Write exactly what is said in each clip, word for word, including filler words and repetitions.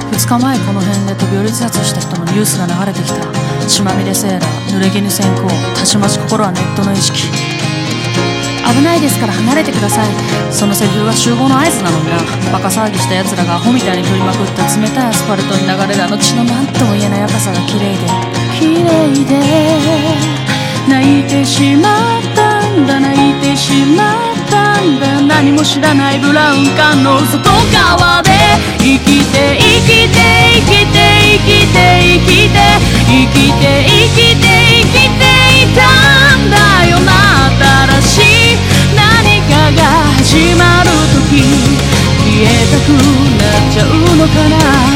ふつかまえこの辺で飛び降り自殺した人のニュースが流れてきた。血まみれセーラー、濡れ衣先行、たちまち心はネットの意識。危ないですから離れてください。そのセリフが集合の合図なのにな。バカ騒ぎした奴らがアホみたいに振りまくった冷たいアスファルトに流れるあの血のなんとも言えない赤さが綺麗で綺麗で、泣いてしまったんだ、泣いてしまったんだ。何も知らないブラウン管の外側で生きて生きて生きて生きて生きて生きて生きて生きていたんだよな。新しい何かが始まる時消えたくなっちゃうのかな。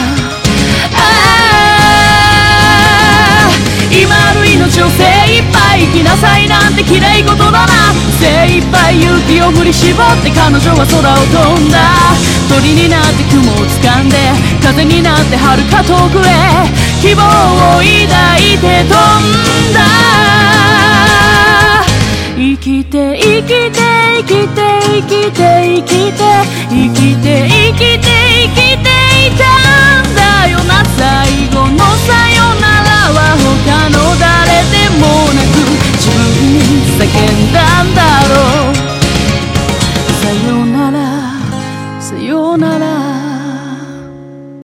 ああ今の命を精一杯生きなさいなんて綺麗事だな。精一杯勇気を振り絞って彼女は空を飛んだ。鳥になって雲を掴んで風になって遥か遠くへ希望を抱いて飛んだ。生きて生きて生きて生きて生きて生きて生きて生きていたんだよな。最後のさよならは他の誰でもなく自分に叫ん